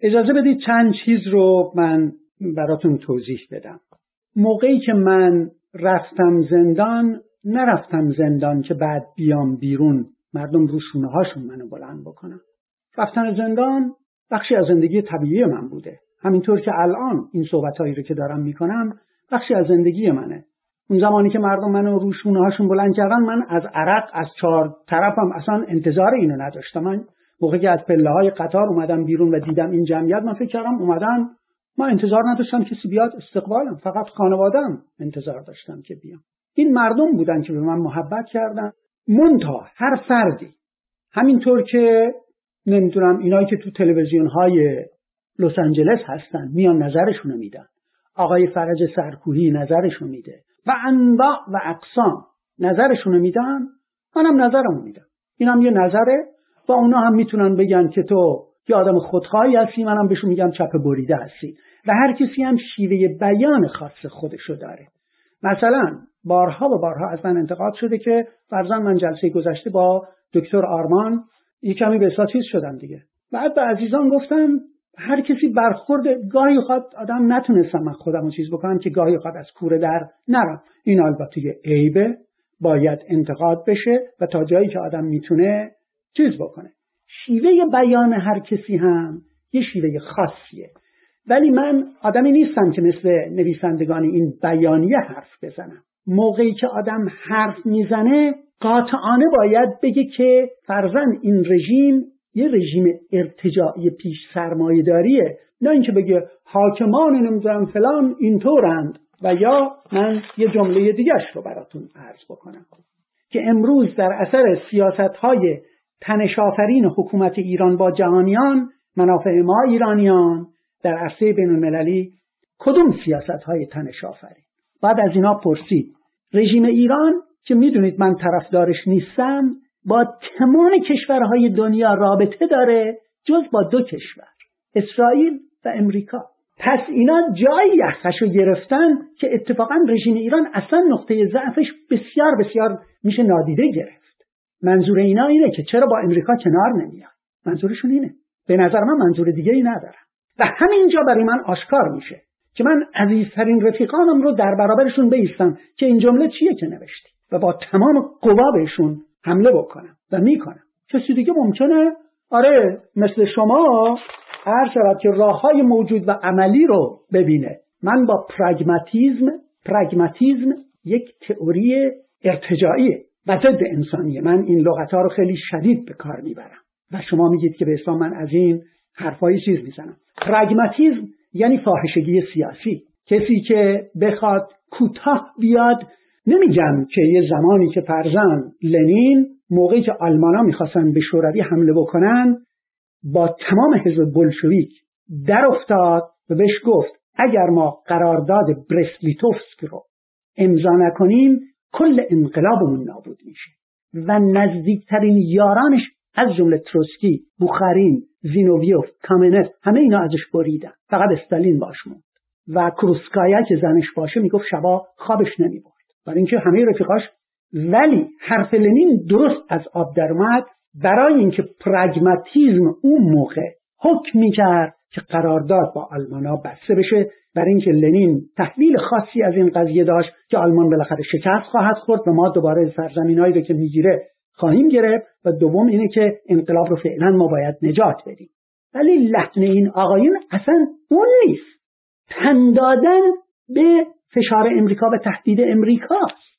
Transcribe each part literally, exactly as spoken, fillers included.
اجازه بدید چند چیز رو من براتون توضیح بدم. موقعی که من رفتم زندان، نرفتم زندان که بعد بیام بیرون مردم رو شونه هاشون منو بلند بکنن. رفتن زندان بخشی از زندگی طبیعی من بوده. همینطور که الان این صحبتایی رو که دارم میکنم بخشی از زندگی منه. اون زمانی که مردم منو رو شونه هاشون بلند کردن، من از عرق از چهار طرفم اصلا انتظار اینو نداشتم. من موقعی که از پله‌های قطار اومدم بیرون و دیدم این جمعیت، من فکر کردم اومدن، ما انتظار نداشتم کسی بیاد استقبالم، فقط خانواده‌ام انتظار داشتم که بیام. این مردم بودن که به من محبت کردن. منتها هر فردی، همینطور که نمیدونم اینایی که تو تلویزیون‌های لس آنجلس هستن میان نظرشونو میدن، آقای فرج سرکوهی نظرشونو میده و انواع و اقسام نظرشونو میدن، منم نظرمو میدم. اینم یه نظره و اونا هم میتونن بگن که تو یه آدم خودخواهی هستی، منم بهشون میگم چپه بریده هستی و هر کسی هم شیوه بیان خاص خودشو داره. مثلا بارها و بارها از من انتقاد شده که فرضاً من جلسه گذشته با دکتر آرمان یک کمی به ساتیز شدم دیگه. بعد به عزیزان گفتم هر کسی برخورد، گاهی اوقات آدم نتونستم من خودمو چیز بکنم که گاهی اوقات از کوره در نرم. این البته یه عیبه، باید انتقاد بشه و تا جایی که آدم میتونه چیز بکنه. شیوه بیان هر کسی هم یه شیوه خاصیه، ولی من آدمی نیستم که مثل نویسندگان این بیانیه حرف بزنم. موقعی که آدم حرف میزنه قاطعانه باید بگه که فرضاً این رژیم یه رژیم ارتجاعی پیش سرمایه‌داریه، نه اینکه بگه حاکمان نمیدونم فلان اینطورند. و یا من یه جمله دیگه‌اش رو براتون عرض بکنم که امروز در اثر سیاست‌های تنش‌آفرین حکومت ایران با جهانیان، منافع ما ایرانیان در عرصه بین‌المللی، کدوم سیاست‌های تنش‌آفرین؟ بعد از اینا پرسید. رژیم ایران که میدونید من طرفدارش نیستم، با تمام کشورهای دنیا رابطه داره جز با دو کشور، اسرائیل و امریکا. پس اینا جایی یخشو گرفتن که اتفاقا رژیم ایران اصلا نقطه ضعفش بسیار بسیار میشه نادیده گرفت. منظور اینا اینه که چرا با امریکا کنار نمیاد. منظورشون اینه. به نظر من منظور دیگه ای ندارم و همینجا برای من آشکار میشه که من عزیزترین رفیقانم رو در برابرشون بایستم که این جمله چیه که نوشتی و با تمام قوا بهشون حمله بکنم و میکنم. کسی دیگه ممکنه آره مثل شما هر شود که راههای موجود و عملی رو ببینه. من با پراگماتیزم، پراگماتیزم یک تئوری ارتجاعیه و ضد انسانیه. من این لغت‌ها رو خیلی شدید به کار میبرم و شما میگید که به اسم من از این حرفای چیز میزنم. پراگماتیزم یعنی فاحشگی سیاسی. کسی که بخواد کوتاه بیاد، نمیگم که یه زمانی که فرضاً لنین موقعی که آلمانا میخواستن به شوروی حمله بکنن با تمام حزب بولشویک در افتاد و بهش گفت اگر ما قرارداد برست-لیتوفسک رو امضا نکنیم کل انقلابمون نابود میشه و نزدیکترین یارانش از جمله تروتسکی، بوخارین، زینوویوف، کامنت، همه اینا ازش بریدن، فقط استالین باش موند و کروسکایا که زنش باشه میگفت شبا خوابش نمیبرد برای اینکه همه رفیقاش. ولی حرف لنین درست از آب در اومد برای اینکه پراگماتیزم اون موقع حکم میکرد که قرارداد با آلمانا بسته بشه، برای اینکه لنین تحلیل خاصی از این قضیه داشت که آلمان بالاخره شکست خواهد خورد و ما دوباره سرزمینایی رو که میگیره خواهیم گرفت و دوم اینه که انقلاب رو فعلا ما باید نجات بدیم. ولی لحن این آقایون اصلا اون نیست. تن دادن به فشار امریکا و تهدید امریکاست.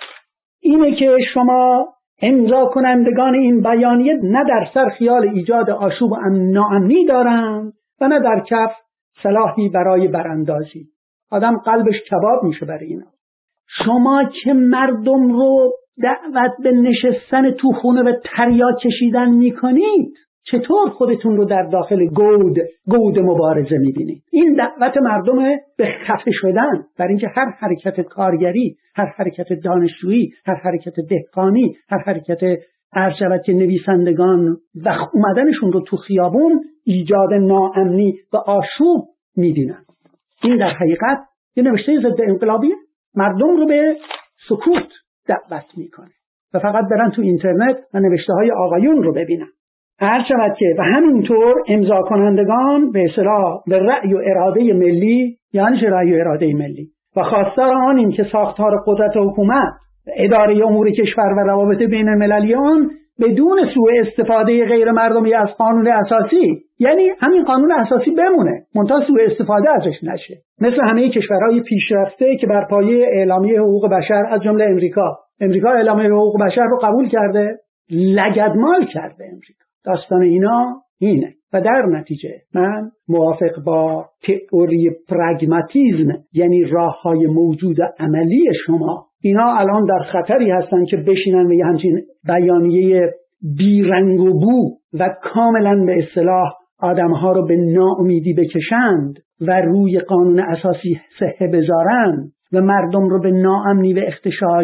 اینه که شما امضا کنندگان این بیانیه نه در سر خیال ایجاد آشوب و ناامنی دارند و نه در کف سلاحی برای براندازی. آدم قلبش کباب میشه برای اینا. شما که مردم رو دعوت به نشستن تو خونه و تریاک کشیدن میکنید، چطور خودتون رو در داخل گود گود مبارزه میبینید؟ این دعوت مردم به خفه شدن، برای اینکه هر حرکت کارگری، هر حرکت دانشجویی، هر حرکت دهقانی، هر حرکت هر شود که نویسندگان و اومدنشون رو تو خیابون ایجاد ناامنی و آشوب میدینن. این در حقیقت یه نوشته ضد انقلابیه، مردم رو به سکوت دعوت میکنه و فقط برن تو اینترنت و نوشته های آقایون رو ببینن. هر شود که و همینطور امضا کنندگان به اصطلاح به رأی و اراده ملی، یعنی چه رأی و اراده ملی، و خواستار آنیم که ساختار قدرت و حکومت و اداره امور کشور و روابط بین المللی آن بدون سوء استفاده غیر مردمی از قانون اساسی، یعنی همین قانون اساسی بمونه منتها سوء استفاده ازش نشه، مثل همه کشورهای پیشرفته که بر پایه اعلامیه حقوق بشر از جمله امریکا امریکا اعلامیه حقوق بشر رو قبول کرده، لگدمال کرده امریکا. داستان اینا اینه و در نتیجه من موافق با تئوری پرگماتیسم، یعنی راههای موجود عملی شما، اینا الان در خطری هستن که بشینن و یه همچین بیانیه بیرنگ و بو و کاملا به اصطلاح آدمها رو به ناامیدی بکشند و روی قانون اساسی صحه بذارن و مردم رو به ناامنی و اختشاش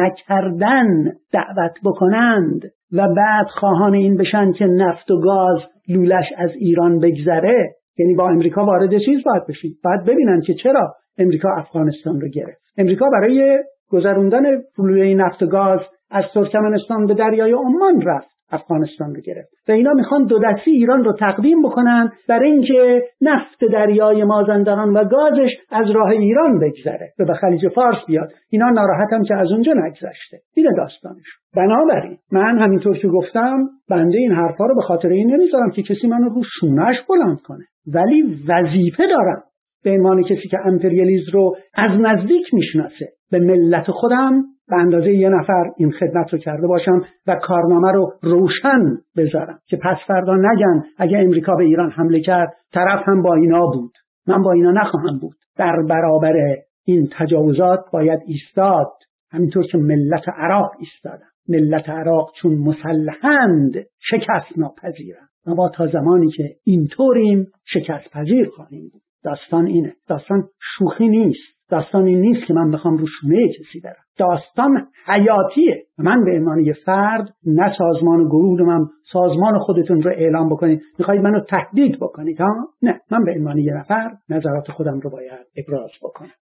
نکردن دعوت بکنند و بعد خواهان این بشن که نفت و گاز لولش از ایران بگذره. یعنی با امریکا وارد چیز باید بشید، باید ببینن که چرا امریکا افغانستان رو گرفت. امریکا برای گذروندن فلوی نفت و گاز از ترکمنستان به دریای عمان رفت افغانستان رو گرفت و اینا میخوان دو دستی ایران رو تقدیم بکنن برای اینکه نفت دریای مازندران و گازش از راه ایران بگذره و به خلیج فارس بیاد. اینا ناراحتم که از اونجا نگذشته. اینه داستانش. بنابراین من همینطور که گفتم بنده این حرفا رو به خاطر این نمیذارم که کسی منو رو شونه‌اش بلند کنه، ولی وظیفه دارم به عنوان کسی که امپریالیسم رو از نزدیک میشناسه به ملت خودم به اندازه یه نفر این خدمت رو کرده باشم و کارنامه رو روشن بذارم که پس فردا نگن اگه امریکا به ایران حمله کرد طرف هم با اینا بود. من با اینا نخواهم بود. در برابر این تجاوزات باید ایستاد، همینطور که ملت عراق ایستادن. ملت عراق چون مسلحند شکست ناپذیرند. ما تا زمانی که اینطوریم شکست پذیر خواهیم بود. داستان اینه. داستان شوخی نیست. داستان این نیست که من بخوام رو شونه کسی برم. داستان حیاتیه. من به عنوان یه فرد نه سازمان و گروه من سازمان خودتون رو اعلام بکنید، میخواید منو تهدید بکنید ها؟ نه، من به عنوان یه نفر نظرات خودم رو باید ابراز بکنم.